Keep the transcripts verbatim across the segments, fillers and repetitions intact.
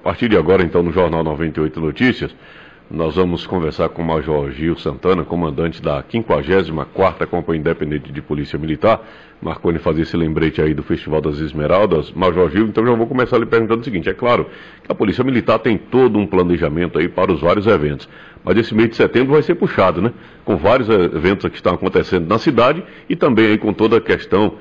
partir de agora, então, no Jornal noventa e oito Notícias, nós vamos conversar com o Major Gil Santana, comandante da quinquagésima quarta Companhia Independente de Polícia Militar. Marconi fazer esse lembrete aí do Festival das Esmeraldas. Major Gil, então já vou começar lhe perguntando o seguinte: é claro que a Polícia Militar tem todo um planejamento aí para os vários eventos, mas esse mês de setembro vai ser puxado, né? Com vários eventos que estão acontecendo na cidade e também aí com toda a questão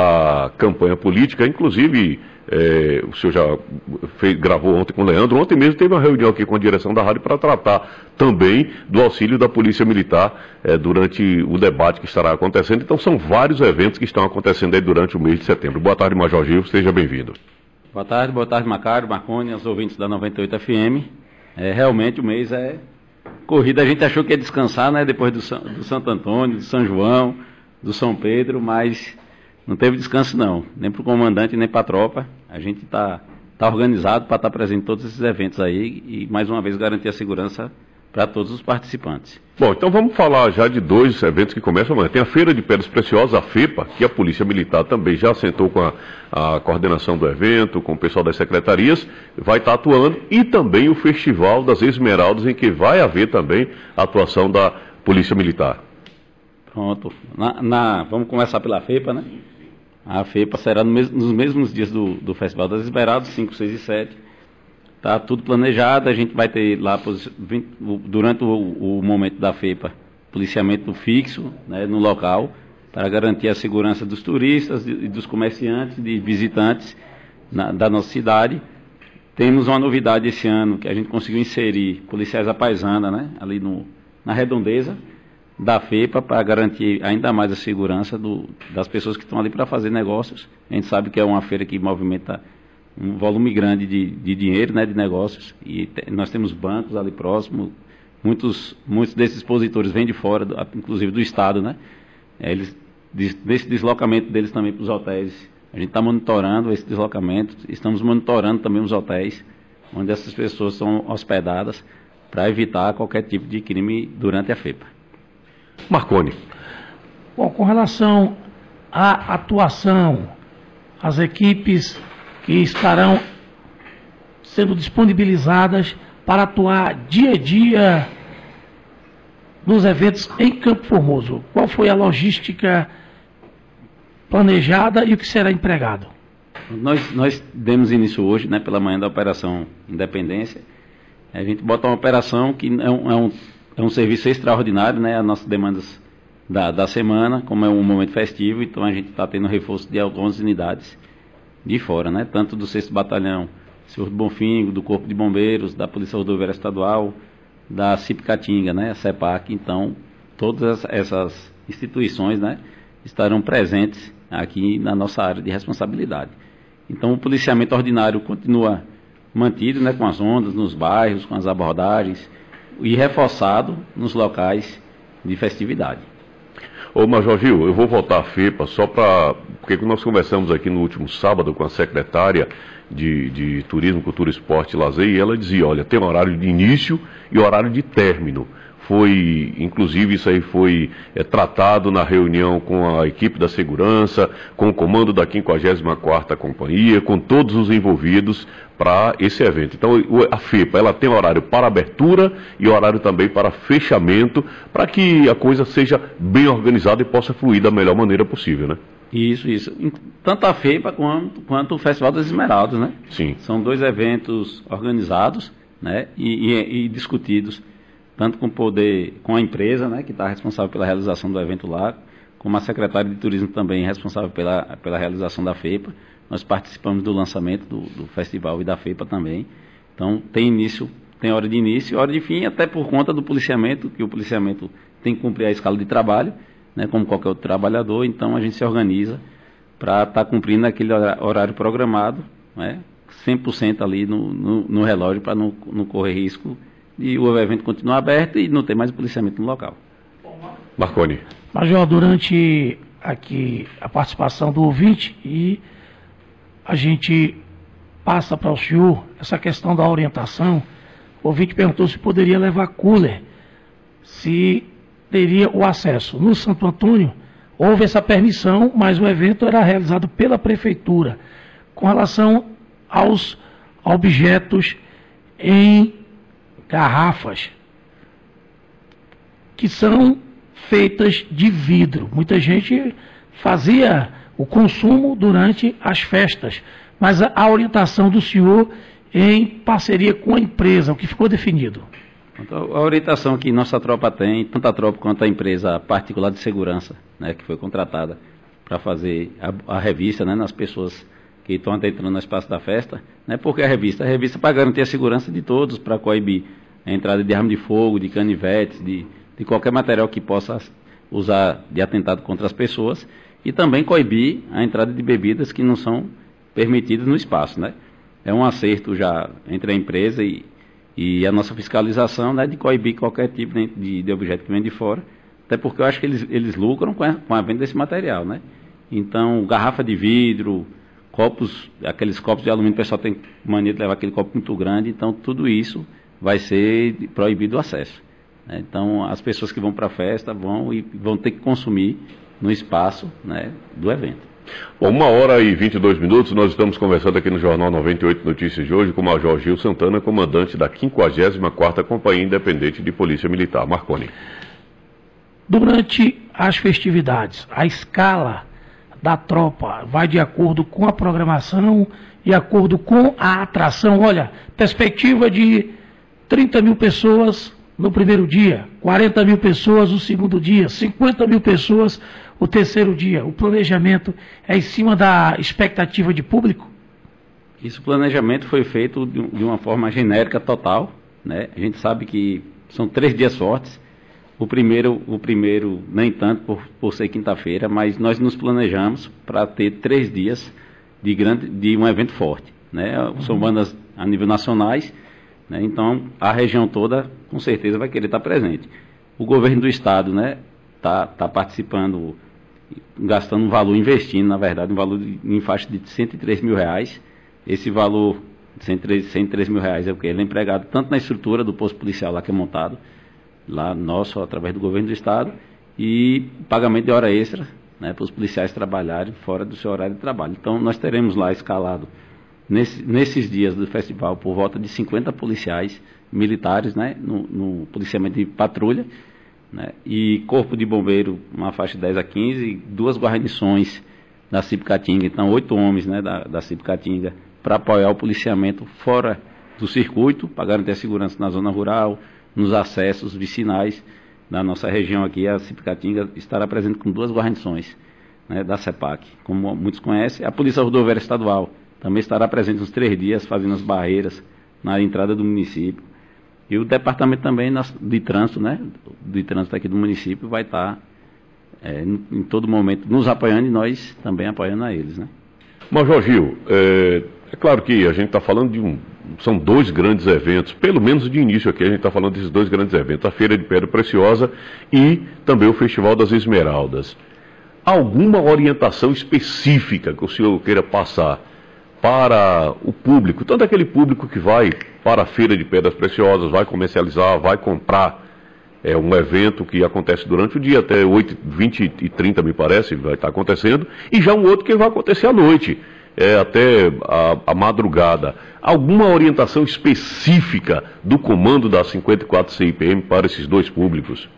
da campanha política, inclusive... É, o senhor já fez, gravou ontem com o Leandro, ontem mesmo teve uma reunião aqui com a direção da rádio para tratar também do auxílio da Polícia Militar é, durante o debate que estará acontecendo. Então são vários eventos que estão acontecendo aí durante o mês de setembro. Boa tarde, Major Gil, seja bem-vindo. Boa tarde, boa tarde, Macário, Marconi, aos ouvintes da noventa e oito F M. É, realmente o mês é corrida, a gente achou que ia descansar, né, depois do, São, do Santo Antônio, do São João, do São Pedro, mas... não teve descanso não, nem para o comandante, nem para a tropa. A gente está tá organizado para estar tá presente em todos esses eventos aí e, mais uma vez, garantir a segurança para todos os participantes. Bom, então vamos falar já de dois eventos que começam amanhã. Tem a Feira de Pedras Preciosas, a FEPA, que a Polícia Militar também já sentou com a, a coordenação do evento, com o pessoal das secretarias, vai estar tá atuando, e também o Festival das Esmeraldas, em que vai haver também a atuação da Polícia Militar. Pronto. Na, na, vamos começar pela FEPA, né? A FEPA será no mes nos mesmos dias do, do Festival das Esmeraldas, cinco, seis e sete. Está tudo planejado, a gente vai ter lá, durante o, o momento da FEPA, policiamento fixo, né, no local, para garantir a segurança dos turistas e dos comerciantes, de visitantes na, da nossa cidade. Temos uma novidade esse ano, que a gente conseguiu inserir policiais à paisana, né, ali no, na redondeza da FEPA, para garantir ainda mais a segurança do, das pessoas que estão ali para fazer negócios. A gente sabe que é uma feira que movimenta um volume grande de, de dinheiro, né, de negócios, e te, nós temos bancos ali próximo, muitos, muitos desses expositores vêm de fora, do, inclusive do estado, né, eles, desse deslocamento deles também para os hotéis. A gente está monitorando esse deslocamento, estamos monitorando também os hotéis onde essas pessoas são hospedadas, para evitar qualquer tipo de crime durante a FEPA. Marconi. Bom, com relação à atuação, as equipes que estarão sendo disponibilizadas para atuar dia a dia nos eventos em Campo Formoso, qual foi a logística planejada e o que será empregado? Nós, nós demos início hoje, né, pela manhã da Operação Independência. A gente bota uma operação que é um, é um É um serviço extraordinário, né? As nossas demandas da, da semana, como é um momento festivo, então a gente está tendo reforço de algumas unidades de fora, né? Tanto do sexto Batalhão Senhor do Bonfim, do Corpo de Bombeiros, da Polícia Rodoviária Estadual, da Cipcatinga, né? A CEPAC. Então, todas essas instituições, né, estarão presentes aqui na nossa área de responsabilidade. Então, o policiamento ordinário continua mantido, né? Com as ondas nos bairros, com as abordagens, e reforçado nos locais de festividade. Ô Major Gil, eu vou voltar à FEPA só para... porque nós conversamos aqui no último sábado com a secretária de, de Turismo, Cultura, Esporte e Lazer, e ela dizia, olha, tem horário de início e horário de término. Foi, inclusive, isso aí foi é, tratado na reunião com a equipe da segurança, com o comando da quinquagésima quarta Companhia, com todos os envolvidos para esse evento. Então, a FEPA, ela tem horário para abertura e horário também para fechamento, para que a coisa seja bem organizada e possa fluir da melhor maneira possível, né? Isso, isso. Tanto a FEPA quanto, quanto o Festival das Esmeraldas, né? Sim. São dois eventos organizados, né, e, e, e discutidos, tanto com o poder, com a empresa, né, que está responsável pela realização do evento lá, como a secretária de Turismo também responsável pela, pela realização da FEPA. Nós participamos do lançamento do, do festival e da FEPA também. Então, tem início, tem hora de início e hora de fim, até por conta do policiamento, que o policiamento tem que cumprir a escala de trabalho, né, como qualquer outro trabalhador. Então, a gente se organiza para estar tá cumprindo aquele horário programado, né, cem por cento ali no, no, no relógio, para não, não correr risco e o evento continuar aberto e não ter mais policiamento no local. Marconi. Major, durante aqui a participação do ouvinte, e a gente passa para o senhor essa questão da orientação, o ouvinte perguntou se poderia levar cooler, se teria o acesso. No Santo Antônio, houve essa permissão, mas o evento era realizado pela prefeitura. Com relação aos objetos em garrafas que são feitas de vidro. Muita gente fazia o consumo durante as festas, mas a, a orientação do senhor em parceria com a empresa, o que ficou definido? Então, a orientação que nossa tropa tem, tanto a tropa quanto a empresa particular de segurança, né, que foi contratada para fazer a, a revista, né, nas pessoas que estão adentrando no espaço da festa, né, porque a revista, a revista para garantir a segurança de todos, para coibir a entrada de arma de fogo, de canivetes, de, de qualquer material que possa usar de atentado contra as pessoas, e também coibir a entrada de bebidas que não são permitidas no espaço, né. É um acerto já entre a empresa e, e a nossa fiscalização, né, de coibir qualquer tipo de, de objeto que vem de fora, até porque eu acho que eles, eles lucram com a, com a venda desse material, né. Então, garrafa de vidro, copos, aqueles copos de alumínio, o pessoal tem mania de levar aquele copo muito grande, então tudo isso vai ser proibido o acesso, né? Então, as pessoas que vão para a festa vão e vão ter que consumir no espaço, né, do evento. Bom, uma hora e vinte e dois minutos, nós estamos conversando aqui no Jornal noventa e oito Notícias de hoje com o Major Gil Santana, comandante da quinquagésima quarta Companhia Independente de Polícia Militar. Marconi. Durante as festividades, a escala da tropa vai de acordo com a programação, de acordo com a atração. Olha, perspectiva de trinta mil pessoas no primeiro dia, quarenta mil pessoas no segundo dia, cinquenta mil pessoas o terceiro dia. O planejamento é em cima da expectativa de público? Isso, o planejamento foi feito de uma forma genérica total, né? A gente sabe que são três dias fortes. O primeiro, o primeiro nem tanto por, por ser quinta-feira, mas nós nos planejamos para ter três dias de, grande, de um evento forte, né? São bandas a nível nacionais, né? Então a região toda com certeza vai querer estar presente. O governo do estado, né, tá, tá participando, gastando um valor, investindo, na verdade, um valor de, em faixa de cento e três mil reais. Esse valor, cento e três mil reais, é o que? Ele é empregado tanto na estrutura do posto policial lá que é montado, lá nosso, através do governo do estado, e pagamento de hora extra, né, para os policiais trabalharem fora do seu horário de trabalho. Então, nós teremos lá escalado, nesse, nesses dias do festival, por volta de cinquenta policiais militares, né, no, no policiamento de patrulha, né, e corpo de bombeiro, uma faixa de dez a quinze, duas guarnições da C I P Caatinga, então oito homens, né, da, da C I P Caatinga, para apoiar o policiamento fora do circuito, para garantir a segurança na zona rural, nos acessos vicinais da nossa região aqui. A C I P Caatinga estará presente com duas guarnições, né, da CEPAC. Como muitos conhecem, a Polícia Rodoviária Estadual também estará presente nos três dias, fazendo as barreiras na entrada do município. E o departamento também de trânsito, né, de trânsito aqui do município vai estar é, em todo momento nos apoiando e nós também apoiando a eles, né. Major Gil, é, é claro que a gente está falando de um... São dois grandes eventos, pelo menos de início aqui a gente está falando desses dois grandes eventos, a Feira de Pedra Preciosa e também o Festival das Esmeraldas. Alguma orientação específica que o senhor queira passar para o público, tanto aquele público que vai para a Feira de Pedras Preciosas, vai comercializar, vai comprar, é um evento que acontece durante o dia, até oito, vinte e trinta me parece, vai estar acontecendo, e já um outro que vai acontecer à noite, é, até a, a madrugada. Alguma orientação específica do comando da cinquenta e quatro C I P M para esses dois públicos?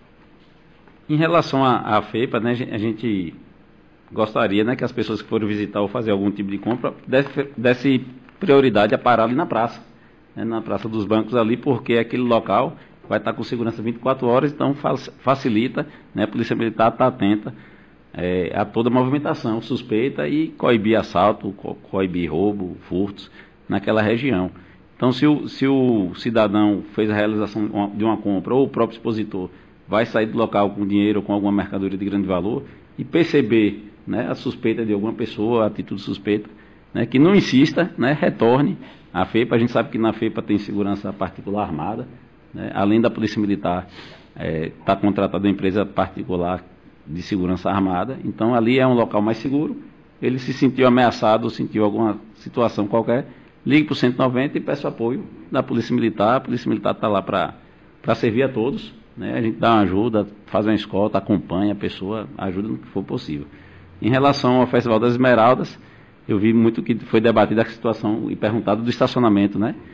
Em relação à FEPA, né, a gente gostaria, né, que as pessoas que forem visitar ou fazer algum tipo de compra desse, desse prioridade a parar ali na praça, né, na Praça dos Bancos ali, porque aquele local vai estar com segurança vinte e quatro horas, então facilita, né, a Polícia Militar está atenta é, a toda a movimentação suspeita e coibir assalto, co coibir roubo, furtos naquela região. Então, se o, se o cidadão fez a realização de uma compra ou o próprio expositor vai sair do local com dinheiro ou com alguma mercadoria de grande valor e perceber, né, a suspeita de alguma pessoa, a atitude suspeita, né, que não insista, né, retorne à FEPA. A gente sabe que na FEPA tem segurança particular armada, né, além da Polícia Militar, está é, contratada uma empresa particular de segurança armada, então ali é um local mais seguro. Ele se sentiu ameaçado ou sentiu alguma situação qualquer, ligue para o cento e noventa e peça apoio da Polícia Militar. A Polícia Militar está lá para servir a todos, né? A gente dá uma ajuda, faz uma escolta, acompanha a pessoa, ajuda no que for possível. Em relação ao Festival das Esmeraldas, eu vi muito que foi debatida a situação e perguntado do estacionamento, né?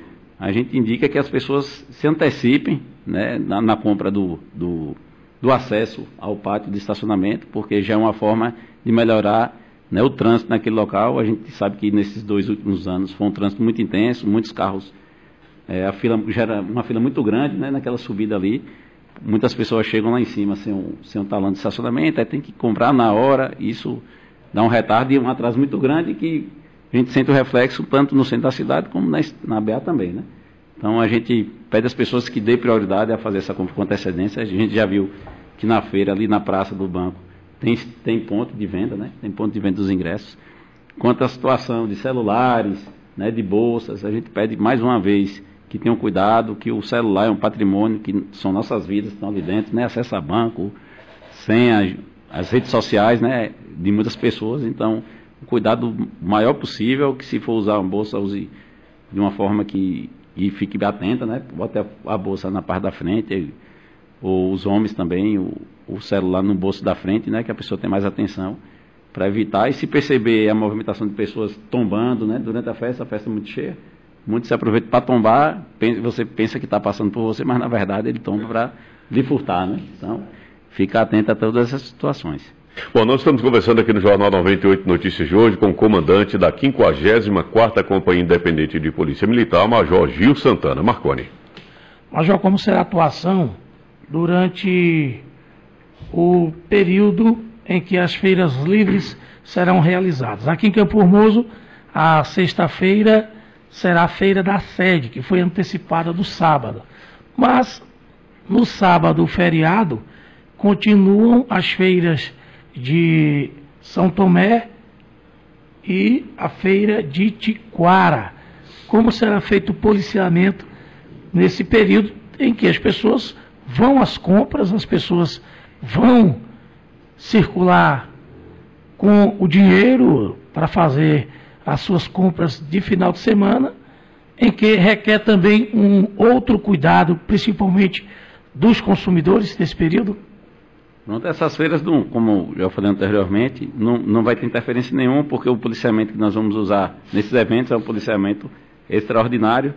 a gente indica que as pessoas se antecipem, né, na, na compra do, do, do acesso ao pátio de estacionamento, porque já é uma forma de melhorar, né, o trânsito naquele local. A gente sabe que nesses dois últimos anos foi um trânsito muito intenso, muitos carros, é, a fila gera uma fila muito grande, né, naquela subida ali. Muitas pessoas chegam lá em cima sem um, sem um talão de estacionamento, aí tem que comprar na hora. Isso dá um retardo e um atraso muito grande que a gente sente o reflexo tanto no centro da cidade como na, na B A também, né? Então a gente pede às pessoas que dê prioridade a fazer essa compra com antecedência. A gente já viu que na feira, ali na praça do banco, tem, tem ponto de venda, né? Tem ponto de venda dos ingressos. Quanto à situação de celulares, né, de bolsas, a gente pede mais uma vez que tenham cuidado, que o celular é um patrimônio, que são nossas vidas, estão ali dentro, né? Acesso a banco, senha, as redes sociais, né, de muitas pessoas. Então, o cuidado maior possível, que se for usar uma bolsa, use de uma forma que e fique atenta, né? Bote a, a bolsa na parte da frente, ou os homens também, o, o celular no bolso da frente, né? Que a pessoa tem mais atenção para evitar. E se perceber a movimentação de pessoas tombando, né? Durante a festa, a festa é muito cheia, muitos se aproveitam para tombar, você pensa que está passando por você, mas na verdade ele tomba para lhe furtar, né? Então, fica atento a todas essas situações. Bom, nós estamos conversando aqui no Jornal noventa e oito Notícias de hoje com o comandante da quinquagésima quarta Companhia Independente de Polícia Militar, Major Gil Santana. Marconi. Major, como será a atuação durante o período em que as feiras livres serão realizadas? Aqui em Campo Formoso, a sexta-feira será a feira da sede, que foi antecipada do sábado. Mas, no sábado, feriado, continuam as feiras de São Tomé e a feira de Tiquara. Como será feito o policiamento nesse período em que as pessoas vão às compras, as pessoas vão circular com o dinheiro para fazer as suas compras de final de semana, em que requer também um outro cuidado, principalmente dos consumidores nesse período? Pronto, essas feiras, não, como já falei anteriormente, não, não vai ter interferência nenhuma, porque o policiamento que nós vamos usar nesses eventos é um policiamento extraordinário.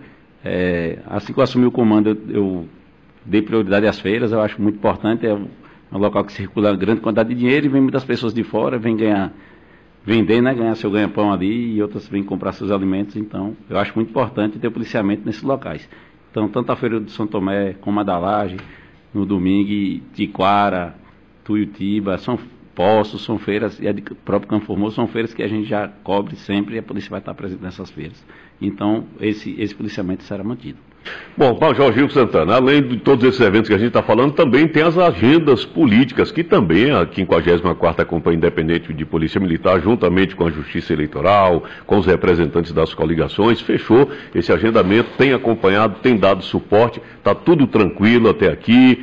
É, assim que eu assumi o comando, eu, eu dei prioridade às feiras, eu acho muito importante. É um, um local que circula grande quantidade de dinheiro e vem muitas pessoas de fora, vem ganhar, vender, né, ganhar seu ganha-pão ali, e outras vêm comprar seus alimentos. Então, eu acho muito importante ter policiamento nesses locais. Então, tanto a feira de São Tomé como a da Laje, no domingo, Tiquara, Tuiutiba, são postos, são feiras, e a de próprio Campo Formoso são feiras que a gente já cobre sempre e a polícia vai estar presente nessas feiras. Então, esse, esse policiamento será mantido. Bom, Major Gil Santana, além de todos esses eventos que a gente está falando, também tem as agendas políticas, que também a quinquagésima quarta Companhia Independente de Polícia Militar, juntamente com a Justiça Eleitoral, com os representantes das coligações, fechou esse agendamento, tem acompanhado, tem dado suporte, está tudo tranquilo até aqui,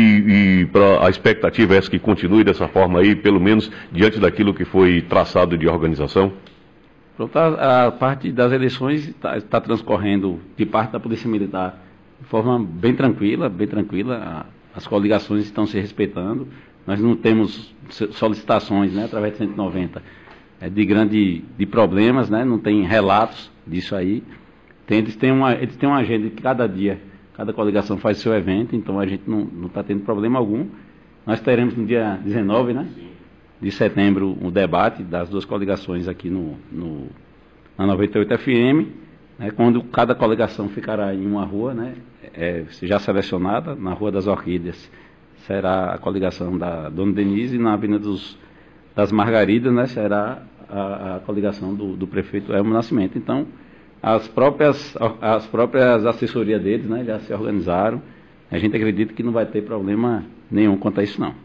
e, e pra, a expectativa é essa que continue dessa forma aí, pelo menos diante daquilo que foi traçado de organização? Pronto, a, a parte das eleições está tá transcorrendo de parte da Polícia Militar de forma bem tranquila, bem tranquila. A, as coligações estão se respeitando. Nós não temos solicitações, né, através de cento e noventa, é, de grande de problemas, né, não tem relatos disso aí. Tem, eles, têm uma, eles têm uma agenda que cada dia, cada coligação faz seu evento, então a gente não está tendo problema algum. Nós teremos no dia dezenove, né? De setembro, o debate das duas coligações aqui no, no, na noventa e oito F M, né, quando cada coligação ficará em uma rua, né, é, já selecionada, na Rua das Orquídeas será a coligação da Dona Denise, e na Avenida dos, das Margaridas, né, será a, a coligação do, do prefeito Elmo Nascimento. Então, as próprias, as próprias assessorias deles, né, já se organizaram. A gente acredita que não vai ter problema nenhum quanto a isso, não.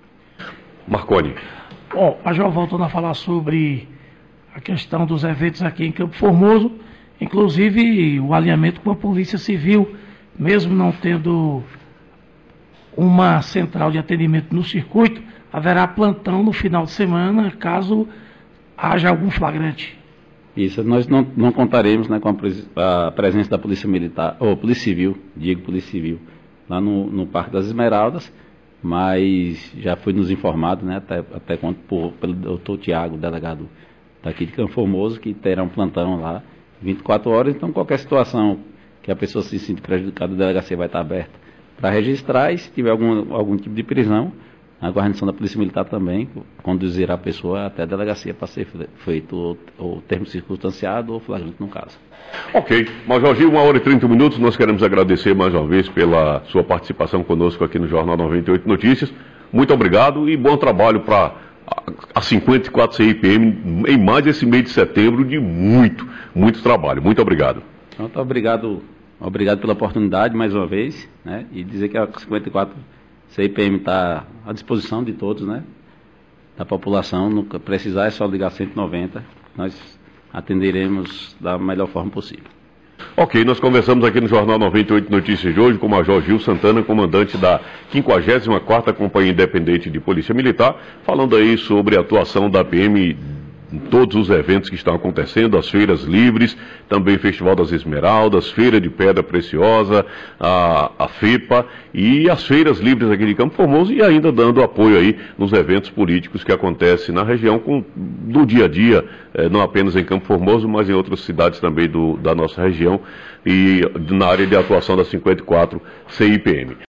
Marconi. Bom, Major, voltando a falar sobre a questão dos eventos aqui em Campo Formoso, inclusive o alinhamento com a Polícia Civil, mesmo não tendo uma central de atendimento no circuito, haverá plantão no final de semana, caso haja algum flagrante. Isso, nós não, não contaremos, né, com a, a presença da Polícia Militar, ou Polícia Civil, digo Polícia Civil, lá no, no Parque das Esmeraldas, mas já foi nos informado, né, até, até quanto por, pelo doutor Tiago, delegado daqui de Campo Formoso, que terá um plantão lá vinte e quatro horas. Então qualquer situação que a pessoa se sinta prejudicada, a delegacia vai estar aberta para registrar, e se tiver algum, algum tipo de prisão, a guarnição da Polícia Militar também conduzirá a pessoa até a delegacia para ser feito o termo circunstanciado ou flagrante no caso. Ok. Major Gil, uma hora e trinta minutos, nós queremos agradecer mais uma vez pela sua participação conosco aqui no Jornal noventa e oito Notícias. Muito obrigado e bom trabalho para a cinquenta e quatro C I P M em mais esse mês de setembro de muito, muito trabalho. Muito obrigado. Então, obrigado, obrigado pela oportunidade mais uma vez, né? E dizer que a cinquenta e quatro C I P M está à disposição de todos, né? Da população, no que precisar é só ligar cento e noventa, nós atenderemos da melhor forma possível. Ok, nós conversamos aqui no Jornal noventa e oito Notícias de hoje com o Major Gil Santana, comandante da quinquagésima quarta Companhia Independente de Polícia Militar, falando aí sobre a atuação da P M em todos os eventos que estão acontecendo, as feiras livres, também Festival das Esmeraldas, Feira de Pedra Preciosa, a, a FEPA e as feiras livres aqui de Campo Formoso, e ainda dando apoio aí nos eventos políticos que acontecem na região com, do dia a dia, eh, não apenas em Campo Formoso, mas em outras cidades também do, da nossa região e na área de atuação da cinquenta e quatro C I P M.